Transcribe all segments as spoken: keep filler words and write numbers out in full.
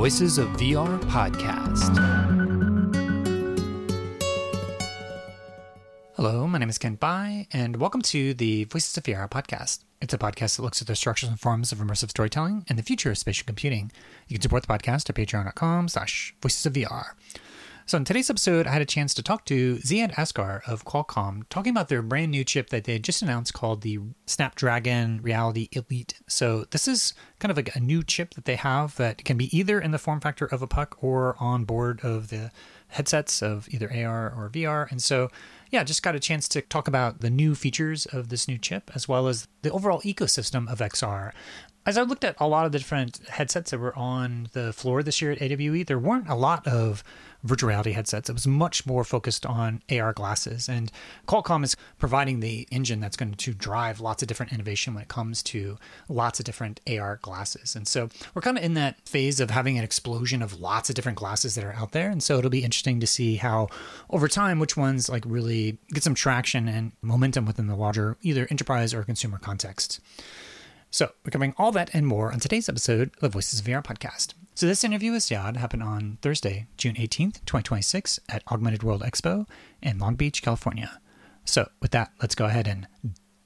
Voices of V R podcast. Hello, my name is Kent Bai, and welcome to the Voices of V R podcast. It's a podcast that looks at the structures and forms of immersive storytelling and the future of spatial computing. You can support the podcast at patreon.com slash voices of VR. So in today's episode, I had a chance to talk to Ziad Asghar of Qualcomm, talking about their brand new chip that they had just announced called the Snapdragon Reality Elite. So this is kind of like a new chip that they have that can be either in the form factor of a puck or on board of the headsets of either A R or V R. And so, yeah, just got a chance to talk about the new features of this new chip, as well as the overall ecosystem of X R. As I looked at a lot of the different headsets that were on the floor this year at A W E, there weren't a lot of virtual reality headsets. It was much more focused on A R glasses. And Qualcomm is providing the engine that's going to drive lots of different innovation when it comes to lots of different A R glasses. And so we're kind of in that phase of having an explosion of lots of different glasses that are out there. And so it'll be interesting to see how, over time, which ones like really get some traction and momentum within the larger either enterprise or consumer context. So we're covering all that and more on today's episode of the Voices of V R podcast. So this interview with Ziad happened on Thursday, June eighteenth, twenty twenty-six at Augmented World Expo in Long Beach, California. So with that, let's go ahead and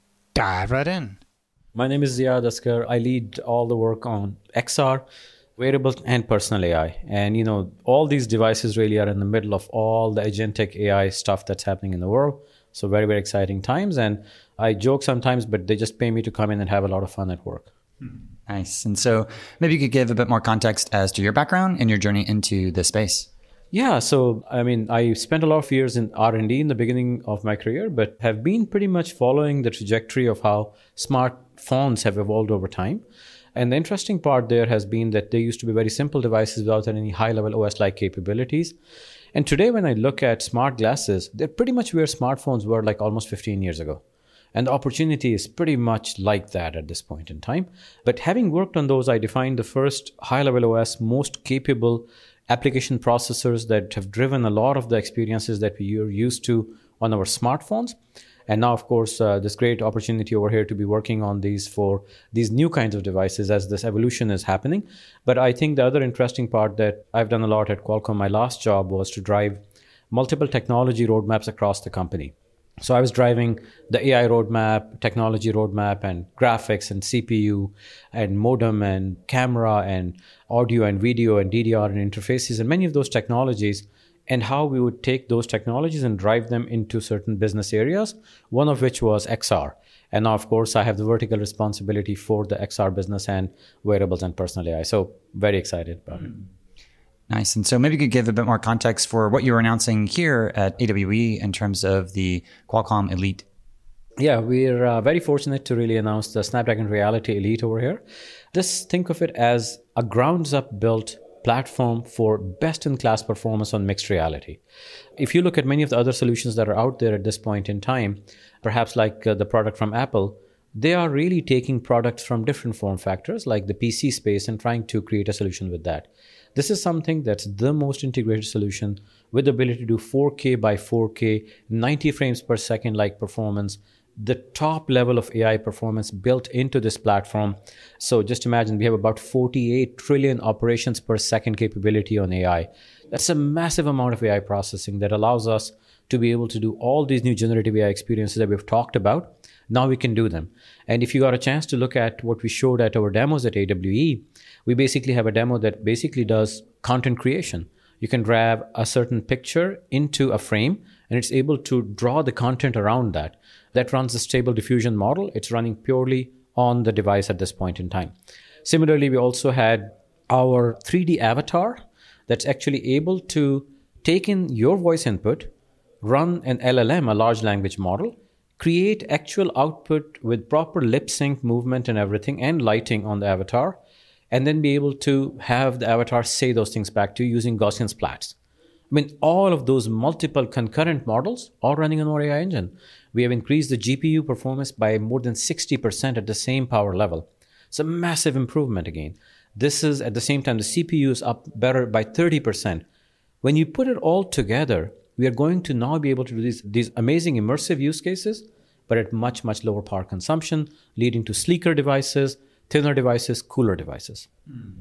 dive right in. My name is Ziad Asghar. I lead all the work on X R, wearables, and personal A I. And, you know, all these devices really are in the middle of all the agentic A I stuff that's happening in the world. So very, very exciting times. And I joke sometimes, but they just pay me to come in and have a lot of fun at work. Nice. And so maybe you could give a bit more context as to your background and your journey into this space. Yeah. So, I mean, I spent a lot of years in R and D in the beginning of my career, but have been pretty much following the trajectory of how smartphones have evolved over time. And the interesting part there has been that they used to be very simple devices without any high-level O S-like capabilities. And today, when I look at smart glasses, they're pretty much where smartphones were like almost fifteen years ago. And the opportunity is pretty much like that at this point in time. But having worked on those, I defined the first high-level O S, most capable application processors that have driven a lot of the experiences that we are used to on our smartphones. And now, of course, uh, this great opportunity over here to be working on these for these new kinds of devices as this evolution is happening. But I think the other interesting part that I've done a lot at Qualcomm, my last job was to drive multiple technology roadmaps across the company. So I was driving the A I roadmap, technology roadmap, and graphics and C P U and modem and camera and audio and video and D D R and interfaces and many of those technologies, and how we would take those technologies and drive them into certain business areas, one of which was X R. And now, of course, I have the vertical responsibility for the X R business and wearables and personal A I. So very excited about it. Nice. And so maybe you could give a bit more context for what you were announcing here at A W E in terms of the Qualcomm Elite. Yeah, we're uh, very fortunate to really announce the Snapdragon Reality Elite over here. Just think of it as a grounds-up built platform for best-in-class performance on mixed reality. If you look at many of the other solutions that are out there at this point in time, perhaps like uh, the product from Apple, they are really taking products from different form factors like the P C space and trying to create a solution with that. This is something that's the most integrated solution with the ability to do four K by four K, ninety frames per second like performance, the top level of A I performance built into this platform. So just imagine we have about forty-eight trillion operations per second capability on A I. That's a massive amount of A I processing that allows us to be able to do all these new generative A I experiences that we've talked about. Now we can do them. And if you got a chance to look at what we showed at our demos at A W E, we basically have a demo that basically does content creation. You can grab a certain picture into a frame and it's able to draw the content around that. That runs the Stable Diffusion model. It's running purely on the device at this point in time. Similarly, we also had our three D avatar that's actually able to take in your voice input, run an L L M, a large language model, create actual output with proper lip sync movement and everything and lighting on the avatar, and then be able to have the avatar say those things back to you using Gaussian splats. I mean, all of those multiple concurrent models all running on our A I engine. We have increased the G P U performance by more than sixty percent at the same power level. It's a massive improvement again. This is at the same time, the C P U is up better by thirty percent. When you put it all together, we are going to now be able to do these, these amazing immersive use cases, but at much, much lower power consumption, leading to sleeker devices, thinner devices, cooler devices. Mm.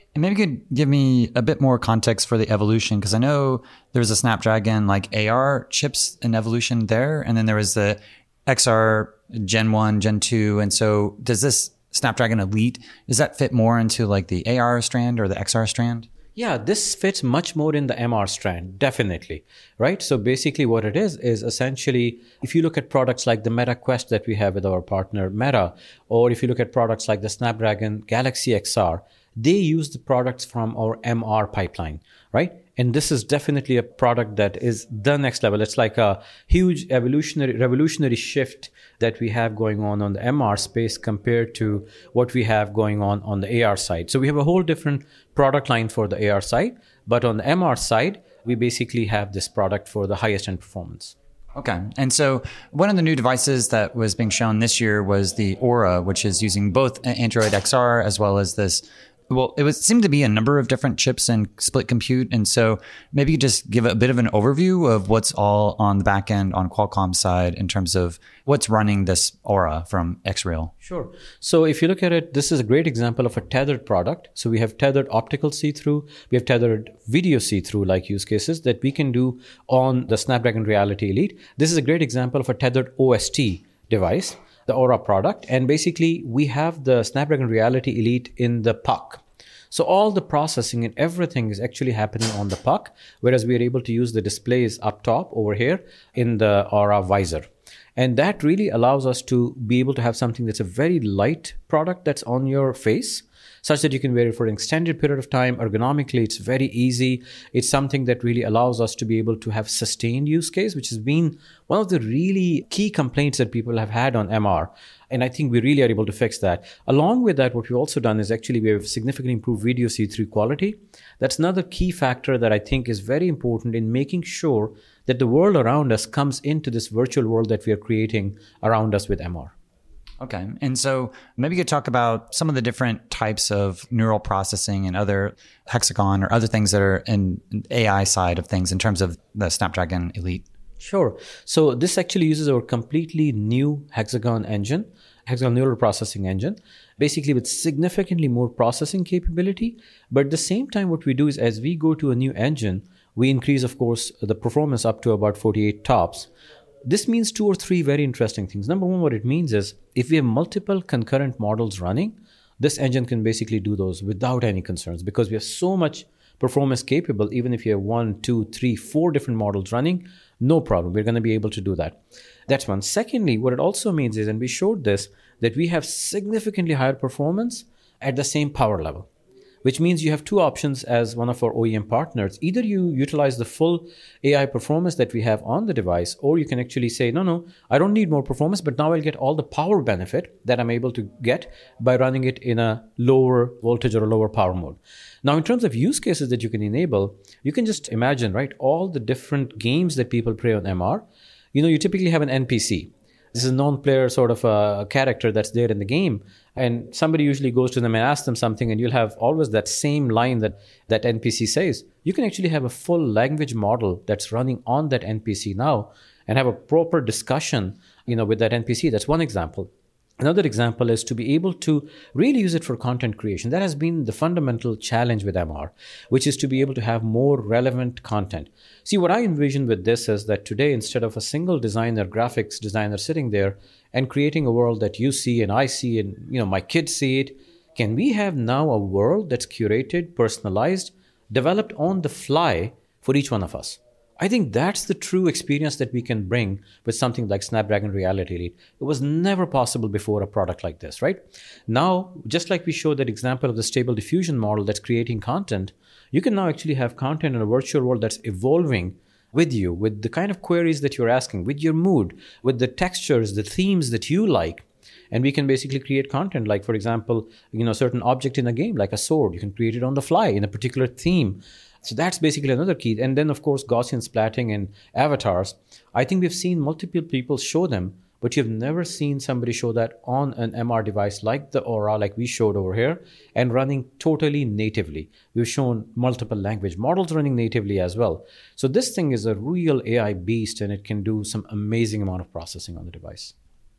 And maybe you could give me a bit more context for the evolution, because I know there's a Snapdragon like A R chips in evolution there, and then there was the X R Gen one, Gen two. And so does this Snapdragon Elite, does that fit more into like the A R strand or the X R strand? Yeah, this fits much more in the M R strand, definitely, right? So basically what it is, is essentially, if you look at products like the Meta Quest that we have with our partner Meta, or if you look at products like the Snapdragon Galaxy X R, they use the products from our M R pipeline, right? And this is definitely a product that is the next level. It's like a huge evolutionary, revolutionary shift that we have going on on the M R space compared to what we have going on on the A R side. So we have a whole different product line for the A R side, but on the M R side, we basically have this product for the highest end performance. Okay. And so one of the new devices that was being shown this year was the Aura, which is using both Android X R as well as this. Well, it was seemed to be a number of different chips and split compute. And so maybe you just give a bit of an overview of what's all on the back end on Qualcomm's side in terms of what's running this Aura from X-Real. Sure. So if you look at it, this is a great example of a tethered product. So we have tethered optical see-through, we have tethered video see-through like use cases that we can do on the Snapdragon Reality Elite. This is a great example of a tethered O S T device, the Aura product. And basically we have the Snapdragon Reality Elite in the puck. So all the processing and everything is actually happening on the puck, whereas we are able to use the displays up top over here in the Aura visor. And that really allows us to be able to have something that's a very light product that's on your face, such that you can wear it for an extended period of time. Ergonomically, it's very easy. It's something that really allows us to be able to have sustained use case, which has been one of the really key complaints that people have had on M R. And I think we really are able to fix that. Along with that, what we've also done is actually we have significantly improved video see-through quality. That's another key factor that I think is very important in making sure that the world around us comes into this virtual world that we are creating around us with M R. Okay. And so maybe you could talk about some of the different types of neural processing and other hexagon or other things that are in A I side of things in terms of the Snapdragon Elite. Sure. So this actually uses our completely new hexagon engine, hexagon neural processing engine, basically with significantly more processing capability. But at the same time, what we do is as we go to a new engine, we increase, of course, the performance up to about forty-eight tops. This means two or three very interesting things. Number one, what it means is if we have multiple concurrent models running, this engine can basically do those without any concerns because we have so much performance capable. Even if you have one, two, three, four different models running, no problem. We're going to be able to do that. That's one. Secondly, what it also means is, and we showed this, that we have significantly higher performance at the same power level, which means you have two options as one of our O E M partners. Either you utilize the full A I performance that we have on the device, or you can actually say, no, no, I don't need more performance, but now I'll get all the power benefit that I'm able to get by running it in a lower voltage or a lower power mode. Now, in terms of use cases that you can enable, you can just imagine, right, all the different games that people play on M R. You know, you typically have an N P C. This is a non-player sort of a character that's there in the game. And somebody usually goes to them and asks them something, and you'll have always that same line that that N P C says. You can actually have a full language model that's running on that N P C now and have a proper discussion, you know, with that N P C. That's one example. Another example is to be able to really use it for content creation. That has been the fundamental challenge with M R, which is to be able to have more relevant content. See, what I envision with this is that today, instead of a single designer, graphics designer sitting there and creating a world that you see and I see and, you know, my kids see it, can we have now a world that's curated, personalized, developed on the fly for each one of us? I think that's the true experience that we can bring with something like Snapdragon Reality Elite. It was never possible before a product like this, right? Now, just like we showed that example of the Stable Diffusion model that's creating content, you can now actually have content in a virtual world that's evolving with you, with the kind of queries that you're asking, with your mood, with the textures, the themes that you like. And we can basically create content like, for example, you know, a certain object in a game, like a sword. You can create it on the fly in a particular theme. So that's basically another key. And then, of course, Gaussian splatting and avatars. I think we've seen multiple people show them, but you've never seen somebody show that on an M R device like the Aura, like we showed over here, and running totally natively. We've shown multiple language models running natively as well. So this thing is a real A I beast, and it can do some amazing amount of processing on the device.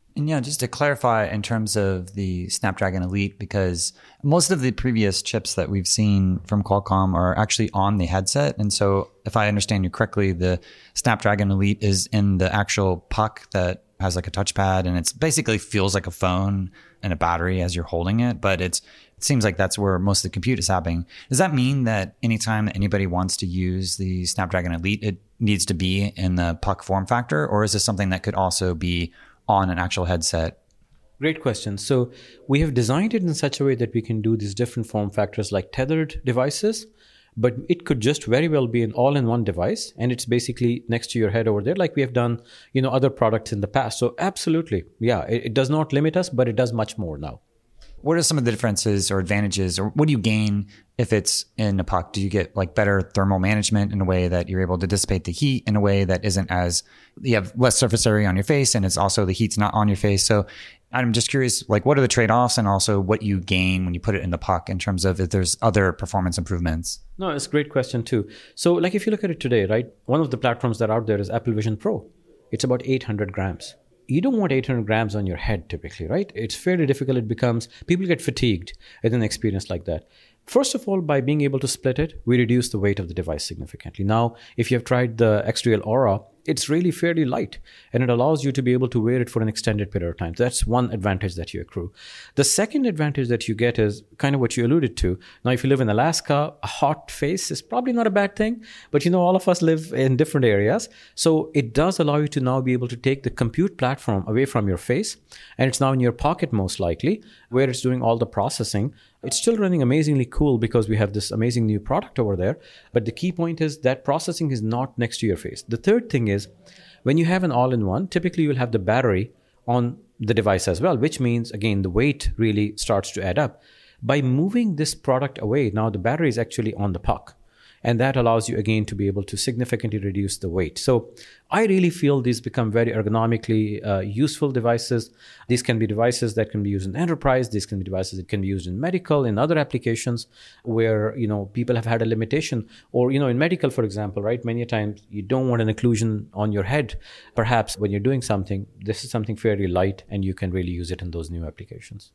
And yeah, just to clarify in terms of the Snapdragon Elite, because most of the previous chips that we've seen from Qualcomm are actually on the headset. And so if I understand you correctly, the Snapdragon Elite is in the actual puck that has like a touchpad, and it's basically feels like a phone and a battery as you're holding it. But it's, it seems like that's where most of the compute is happening. Does that mean that anytime that anybody wants to use the Snapdragon Elite, it needs to be in the puck form factor? Or is this something that could also be on an actual headset? Great question. So we have designed it in such a way that we can do these different form factors like tethered devices, but it could just very well be an all-in-one device, and it's basically next to your head over there, like we have done, you know, other products in the past. So absolutely, yeah, it, it does not limit us, but it does much more now. What are some of the differences or advantages, or what do you gain if it's in a puck? Do you get like better thermal management in a way that you're able to dissipate the heat in a way that isn't as, you have less surface area on your face, and it's also the heat's not on your face? So I'm just curious, like, what are the trade-offs, and also what you gain when you put it in the puck in terms of if there's other performance improvements? No, it's a great question too. So like if you look at it today, right, one of the platforms that are out there is Apple Vision Pro. It's about eight hundred grams. You don't want eight hundred grams on your head typically, right? It's fairly difficult. It becomes, people get fatigued with an experience like that. First of all, by being able to split it, we reduce the weight of the device significantly. Now, if you have tried the X Real Aura, it's really fairly light, and it allows you to be able to wear it for an extended period of time. That's one advantage that you accrue. The second advantage that you get is kind of what you alluded to. Now, if you live in Alaska, a hot face is probably not a bad thing, but you know, all of us live in different areas. So it does allow you to now be able to take the compute platform away from your face, and it's now in your pocket most likely, where it's doing all the processing. It's still running amazingly cool because we have this amazing new product over there. But the key point is that processing is not next to your face. The third thing is, when you have an all-in-one, typically you'll have the battery on the device as well, which means, again, the weight really starts to add up. By moving this product away, now the battery is actually on the puck. And that allows you, again, to be able to significantly reduce the weight. So I really feel these become very ergonomically uh, useful devices. These can be devices that can be used in enterprise. These can be devices that can be used in medical, in other applications where, you know, people have had a limitation. Or, you know, in medical, for example, right, many times you don't want an occlusion on your head. Perhaps when you're doing something, this is something fairly light, and you can really use it in those new applications.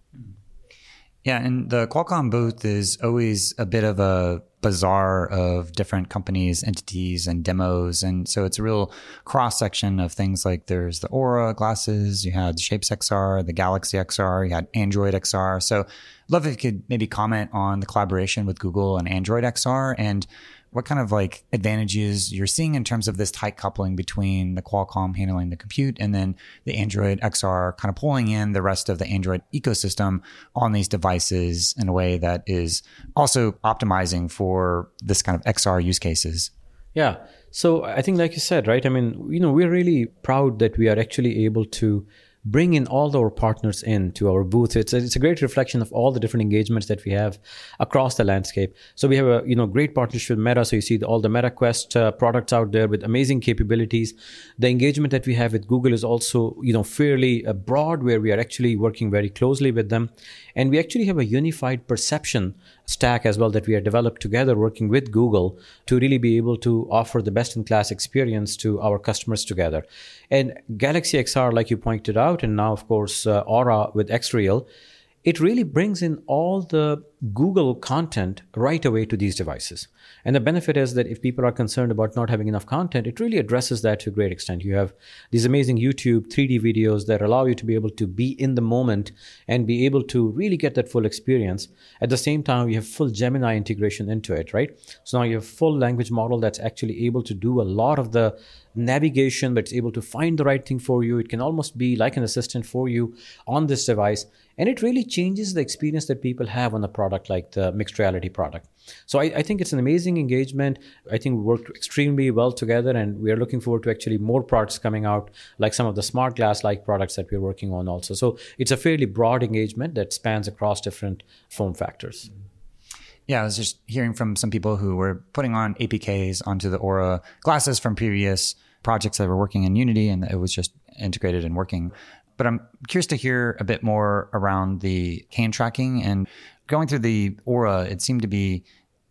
Yeah, and the Qualcomm booth is always a bit of a bazaar of different companies, entities, and demos. And so it's a real cross-section of things like there's the Aura glasses, you had Shapes X R, the Galaxy X R, you had Android X R. So I'd love if you could maybe comment on the collaboration with Google and Android X R, and what kind of like advantages you're seeing in terms of this tight coupling between the Qualcomm handling the compute and then the Android X R kind of pulling in the rest of the Android ecosystem on these devices in a way that is also optimizing for this kind of X R use cases. Yeah. So I think, like you said, right, I mean, you know, we're really proud that we are actually able to bring in all our partners into our booth. It's a, it's a great reflection of all the different engagements that we have across the landscape. So we have a you know great partnership with Meta. So you see the, all the Meta Quest uh, products out there with amazing capabilities. The engagement that we have with Google is also you know fairly uh, broad, where we are actually working very closely with them. And we actually have a unified perception stack as well that we have developed together working with Google to really be able to offer the best-in-class experience to our customers together. And Galaxy X R, like you pointed out, and now, of course, uh, Aura with X Real, it really brings in all the Google content right away to these devices. And the benefit is that if people are concerned about not having enough content, it really addresses that to a great extent. You have these amazing YouTube three D videos that allow you to be able to be in the moment and be able to really get that full experience. At the same time, you have full Gemini integration into it, right? So now you have full language model that's actually able to do a lot of the navigation, but it's able to find the right thing for you. It can almost be like an assistant for you on this device. And it really changes the experience that people have on a product like the mixed reality product. So I, I think it's an amazing engagement. I think we worked extremely well together, and we are looking forward to actually more products coming out, like some of the smart glass-like products that we're working on also. So it's a fairly broad engagement that spans across different form factors. Yeah, I was just hearing from some people who were putting on A P Ks onto the Aura glasses from previous projects that were working in Unity, and it was just integrated and working. But I'm curious to hear a bit more around the hand tracking. And going through the Aura, it seemed to be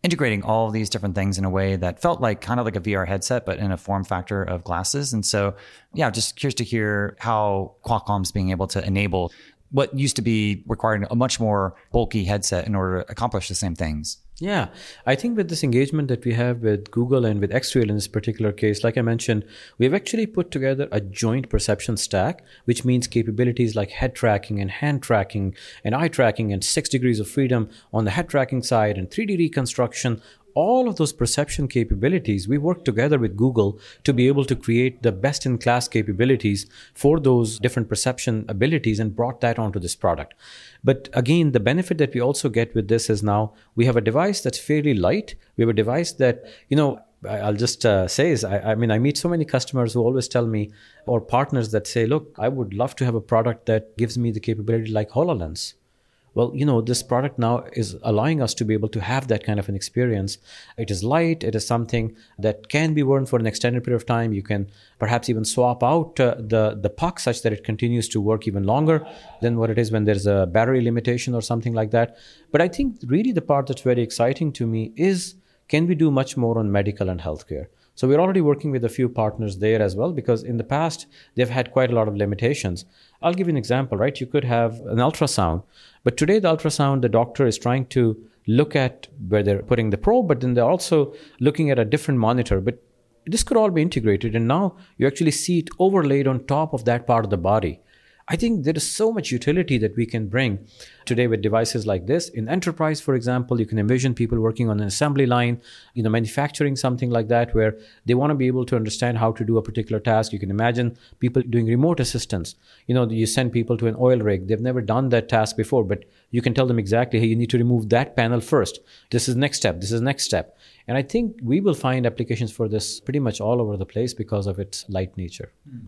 integrating all of these different things in a way that felt like kind of like a V R headset, but in a form factor of glasses. And so, yeah, just curious to hear how Qualcomm's being able to enable what used to be requiring a much more bulky headset in order to accomplish the same things. Yeah, I think with this engagement that we have with Google and with X Trail in this particular case, like I mentioned, we have actually put together a joint perception stack, which means capabilities like head tracking and hand tracking and eye tracking and six degrees of freedom on the head tracking side and three D reconstruction. All of those perception capabilities, we worked together with Google to be able to create the best-in-class capabilities for those different perception abilities and brought that onto this product. But again, the benefit that we also get with this is now we have a device that's fairly light. We have a device that, you know, I'll just uh, say is, I, I mean, I meet so many customers who always tell me, or partners that say, look, I would love to have a product that gives me the capability like HoloLens. Well, you know, this product now is allowing us to be able to have that kind of an experience. It is light. It is something that can be worn for an extended period of time. You can perhaps even swap out uh, the, the puck such that it continues to work even longer than what it is when there's a battery limitation or something like that. But I think really the part that's very exciting to me is, can we do much more on medical and healthcare? So we're already working with a few partners there as well, because in the past, they've had quite a lot of limitations. I'll give you an example, right? You could have an ultrasound, but today the ultrasound, the doctor is trying to look at where they're putting the probe, but then they're also looking at a different monitor. But this could all be integrated, and now you actually see it overlaid on top of that part of the body. I think there is so much utility that we can bring today with devices like this. In enterprise, for example, you can envision people working on an assembly line, you know, manufacturing something like that, where they want to be able to understand how to do a particular task. You can imagine people doing remote assistance. You know, you send people to an oil rig. They've never done that task before, but you can tell them exactly, hey, you need to remove that panel first. This is next step. This is next step. And I think we will find applications for this pretty much all over the place because of its light nature. Mm.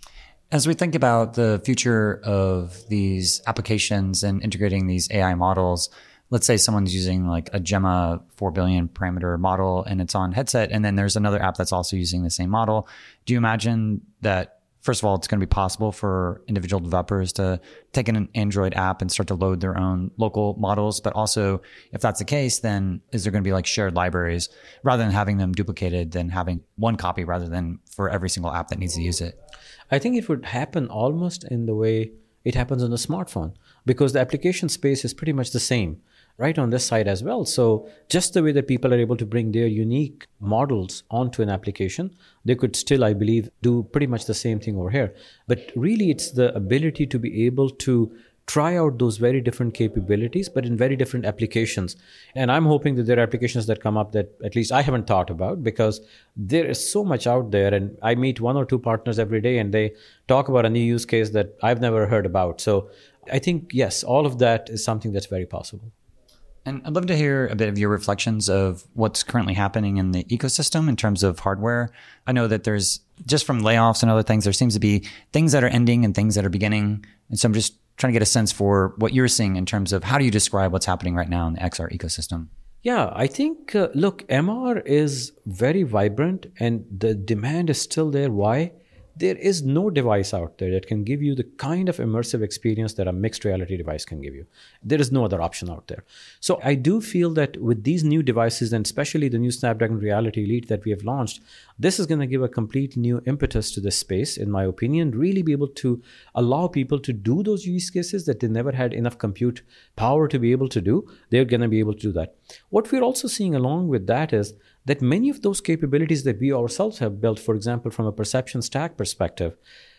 As we think about the future of these applications and integrating these A I models, let's say someone's using like a Gemma four billion parameter model and it's on headset, and then there's another app that's also using the same model. Do you imagine that, first of all, it's going to be possible for individual developers to take an Android app and start to load their own local models? But also, if that's the case, then is there going to be like shared libraries rather than having them duplicated, than having one copy rather than for every single app that needs to use it? I think it would happen almost in the way it happens on the smartphone, because the application space is pretty much the same, right, on this side as well. So just the way that people are able to bring their unique models onto an application, they could still, I believe, do pretty much the same thing over here. But really, it's the ability to be able to try out those very different capabilities, but in very different applications. And I'm hoping that there are applications that come up that at least I haven't thought about, because there is so much out there. And I meet one or two partners every day and they talk about a new use case that I've never heard about. So I think, yes, all of that is something that's very possible. And I'd love to hear a bit of your reflections of what's currently happening in the ecosystem in terms of hardware. I know that there's, just from layoffs and other things, there seems to be things that are ending and things that are beginning. And so I'm just trying to get a sense for what you're seeing in terms of how do you describe what's happening right now in the X R ecosystem? Yeah, I think, uh, look, M R is very vibrant and the demand is still there. Why? There is no device out there that can give you the kind of immersive experience that a mixed reality device can give you. There is no other option out there. So I do feel that with these new devices, and especially the new Snapdragon Reality Elite that we have launched, this is going to give a complete new impetus to this space, in my opinion, really be able to allow people to do those use cases that they never had enough compute power to be able to do. They're going to be able to do that. What we're also seeing along with that is that many of those capabilities that we ourselves have built, for example, from a perception stack perspective,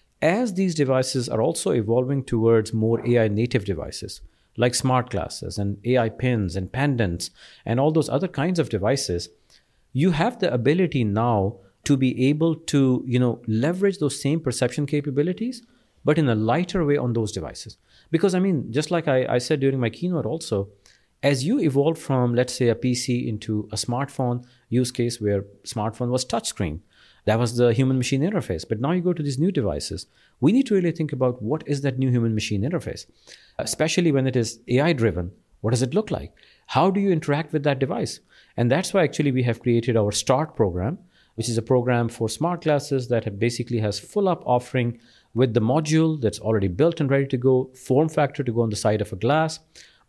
as these devices are also evolving towards more A I native devices, like smart glasses and A I pins and pendants and all those other kinds of devices, you have the ability now to be able to, you know, leverage those same perception capabilities, but in a lighter way on those devices. Because, I mean, just like I, I said during my keynote also, as you evolve from, let's say, a P C into a smartphone use case where smartphone was touchscreen, that was the human-machine interface. But now you go to these new devices. We need to really think about what is that new human-machine interface, especially when it is A I-driven. What does it look like? How do you interact with that device? And that's why actually we have created our START program, which is a program for smart glasses that have basically has full-up offering with the module that's already built and ready to go, form factor to go on the side of a glass.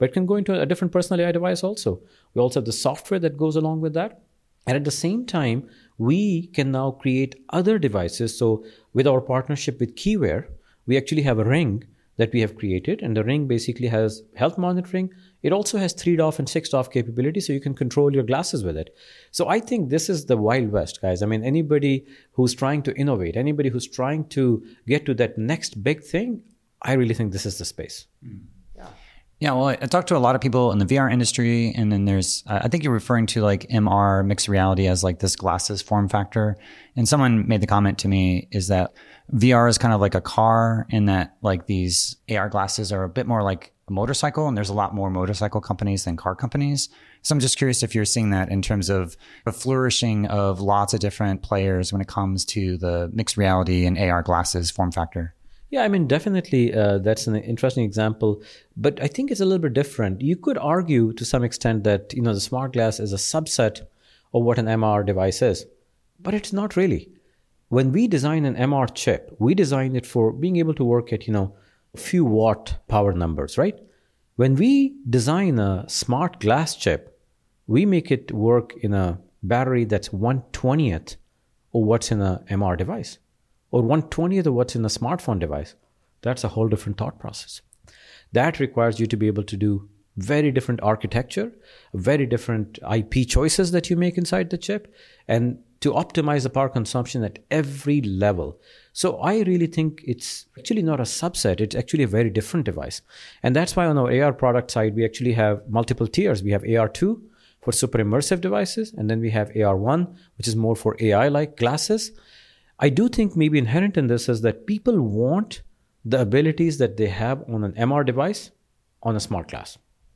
but it can go into a different personal A I device also. We also have the software that goes along with that. And at the same time, we can now create other devices. So with our partnership with Keywear, we actually have a ring that we have created, and the ring basically has health monitoring. It also has three D O F and six D O F capability, so you can control your glasses with it. So I think this is the Wild West, guys. I mean, anybody who's trying to innovate, anybody who's trying to get to that next big thing, I really think this is the space. Mm. Yeah, well, I talked to a lot of people in the V R industry, and then there's, uh, I think you're referring to like M R, mixed reality, as like this glasses form factor. And someone made the comment to me is that V R is kind of like a car, in that like these A R glasses are a bit more like a motorcycle, and there's a lot more motorcycle companies than car companies. So I'm just curious if you're seeing that in terms of the flourishing of lots of different players when it comes to the mixed reality and A R glasses form factor. Yeah, I mean, definitely uh, that's an interesting example, but I think it's a little bit different. You could argue to some extent that, you know, the smart glass is a subset of what an M R device is, but it's not really. When we design an M R chip, we design it for being able to work at, you know, a few watt power numbers, right? When we design a smart glass chip, we make it work in a battery that's one twentieth of what's in a M R device, or one twentieth of what's in a smartphone device. That's a whole different thought process. That requires you to be able to do very different architecture, very different I P choices that you make inside the chip, and to optimize the power consumption at every level. So I really think it's actually not a subset, it's actually a very different device. And that's why on our A R product side, we actually have multiple tiers. We have A R two for super immersive devices, and then we have A R one, which is more for A I-like glasses. I do think maybe inherent in this is that people want the abilities that they have on an M R device on a smart glass.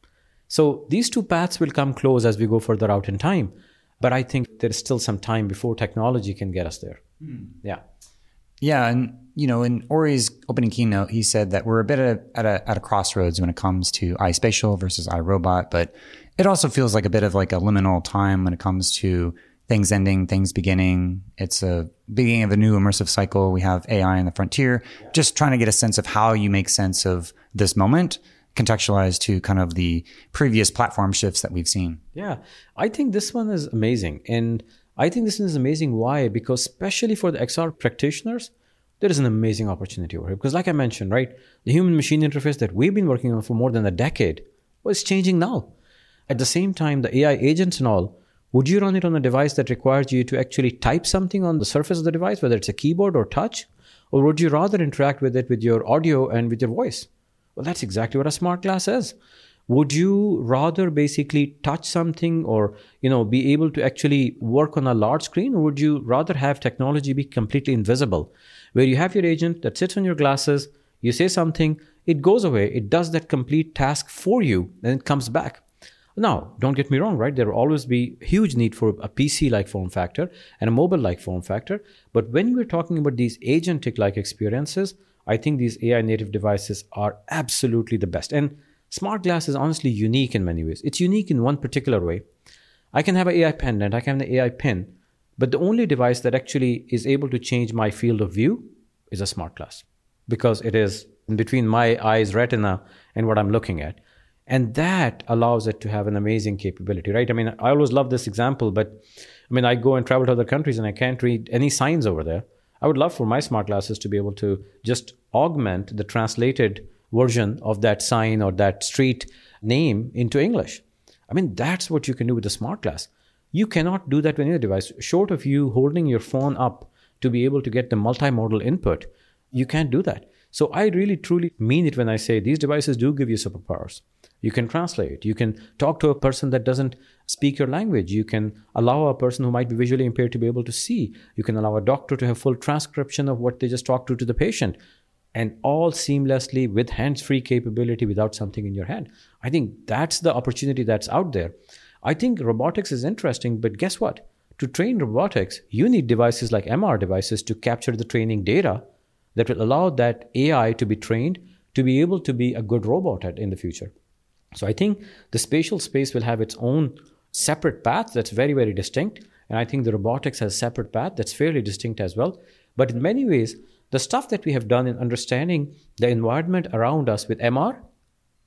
So these two paths will come close as we go further out in time. But I think there's still some time before technology can get us there. Hmm. Yeah. Yeah. And, you know, in Ori's opening keynote, he said that we're a bit at a, at a, at a crossroads when it comes to iSpatial versus iRobot. But it also feels like a bit of like a liminal time when it comes to things ending, things beginning. It's a beginning of a new immersive cycle. We have A I in the frontier. Just trying to get a sense of how you make sense of this moment, contextualized to kind of the previous platform shifts that we've seen. Yeah, I think this one is amazing. And I think this one is amazing. Why? Because especially for the X R practitioners, there is an amazing opportunity over here. Because like I mentioned, right, the human-machine interface that we've been working on for more than a decade, well, it's changing now. At the same time, the A I agents and all, would you run it on a device that requires you to actually type something on the surface of the device, whether it's a keyboard or touch? Or would you rather interact with it with your audio and with your voice? Well, that's exactly what a smart glass is. Would you rather basically touch something or, you know, be able to actually work on a large screen? Or would you rather have technology be completely invisible, where you have your agent that sits on your glasses, you say something, it goes away, it does that complete task for you, and it comes back. Now, don't get me wrong, right? There will always be huge need for a P C-like form factor and a mobile-like form factor. But when we're talking about these agentic-like experiences, I think these A I native devices are absolutely the best. And smart glass is honestly unique in many ways. It's unique in one particular way. I can have an A I pendant, I can have an A I pin, but the only device that actually is able to change my field of view is a smart glass, because it is in between my eyes retina and what I'm looking at. And that allows it to have an amazing capability, right? I mean, I always love this example, but I mean, I go and travel to other countries and I can't read any signs over there. I would love for my smart glasses to be able to just augment the translated version of that sign or that street name into English. I mean, that's what you can do with a smart glass. You cannot do that with any device. Short of you holding your phone up to be able to get the multimodal input, you can't do that. So I really, truly mean it when I say these devices do give you superpowers. You can translate. You can talk to a person that doesn't speak your language. You can allow a person who might be visually impaired to be able to see. You can allow a doctor to have full transcription of what they just talked to to the patient, and all seamlessly with hands-free capability without something in your hand. I think that's the opportunity that's out there. I think robotics is interesting, but guess what? To train robotics, you need devices like M R devices to capture the training data that will allow that A I to be trained to be able to be a good robot at, in the future. So I think the spatial space will have its own separate path that's very, very distinct. And I think the robotics has a separate path that's fairly distinct as well. But in many ways, the stuff that we have done in understanding the environment around us with M R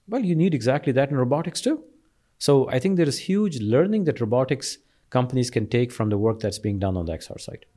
Well, you need exactly that in robotics too. So I think there is huge learning that robotics companies can take from the work that's being done on the X R side.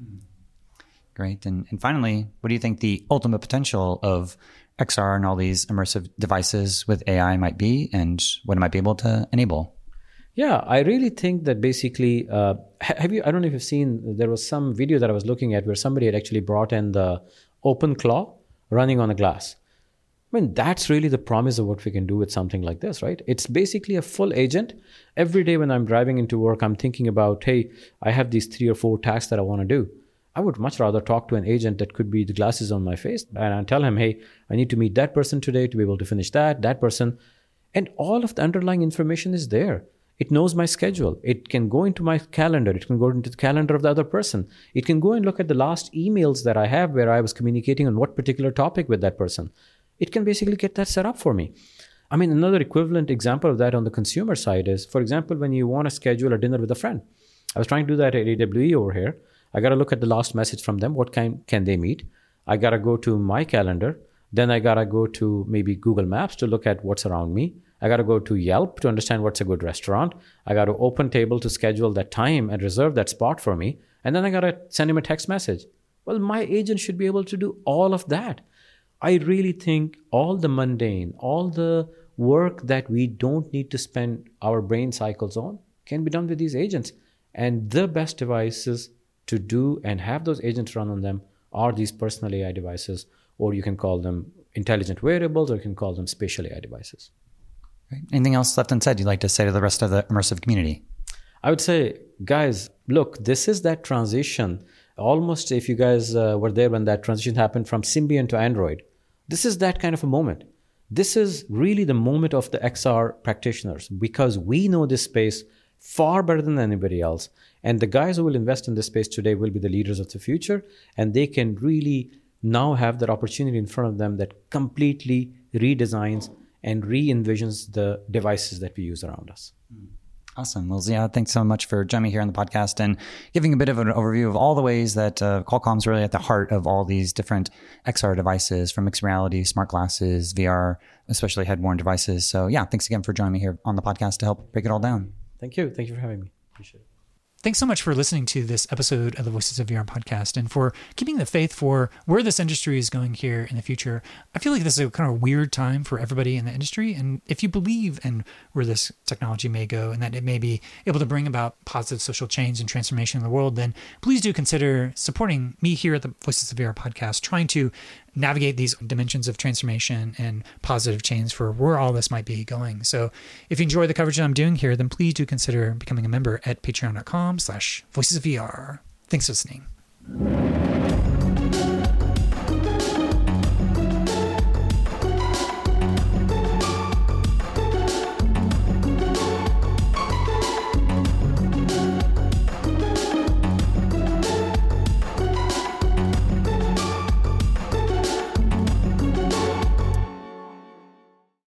Great. And, and finally, what do you think the ultimate potential of X R and all these immersive devices with A I might be, and what it might be able to enable? Yeah, I really think that basically, uh, have you, I don't know if you've seen, there was some video that I was looking at where somebody had actually brought in the OpenClaw running on a glass. I mean, that's really the promise of what we can do with something like this, right? It's basically a full agent. Every day when I'm driving into work, I'm thinking about, hey, I have these three or four tasks that I want to do. I would much rather talk to an agent that could be the glasses on my face, and I tell him, hey, I need to meet that person today to be able to finish that, that person. And all of the underlying information is there. It knows my schedule. It can go into my calendar. It can go into the calendar of the other person. It can go and look at the last emails that I have where I was communicating on what particular topic with that person. It can basically get that set up for me. I mean, another equivalent example of that on the consumer side is, for example, when you want to schedule a dinner with a friend. I was trying to do that at A W E over here. I got to look at the last message from them. What kind can they meet? I got to go to my calendar. Then I got to go to maybe Google Maps to look at what's around me. I got to go to Yelp to understand what's a good restaurant. I got to open table to schedule that time and reserve that spot for me. And then I got to send him a text message. Well, my agent should be able to do all of that. I really think all the mundane, all the work that we don't need to spend our brain cycles on can be done with these agents. And the best devices to do and have those agents run on them are these personal A I devices, or you can call them intelligent wearables, or you can call them spatial A I devices. Great. Anything else left unsaid you'd like to say to the rest of the immersive community? I would say, guys, look, this is that transition. Almost if you guys uh, were there when that transition happened from Symbian to Android, this is that kind of a moment. This is really the moment of the X R practitioners, because we know this space far better than anybody else. And the guys who will invest in this space today will be the leaders of the future. And they can really now have that opportunity in front of them that completely redesigns and re-envisions the devices that we use around us. Awesome. Well, Ziad, thanks so much for joining me here on the podcast and giving a bit of an overview of all the ways that uh, Qualcomm's really at the heart of all these different X R devices, from mixed reality, smart glasses, V R, especially head-worn devices. So yeah, thanks again for joining me here on the podcast to help break it all down. Thank you. Thank you for having me. Appreciate it. Thanks so much for listening to this episode of the Voices of V R podcast, and for keeping the faith for where this industry is going here in the future. I feel like this is a kind of weird time for everybody in the industry. And if you believe in where this technology may go and that it may be able to bring about positive social change and transformation in the world, then please do consider supporting me here at the Voices of V R podcast, trying to navigate these dimensions of transformation and positive change for where all this might be going. So if you enjoy the coverage that I'm doing here, then please do consider becoming a member at patreon.com slash voices of VR. Thanks for listening.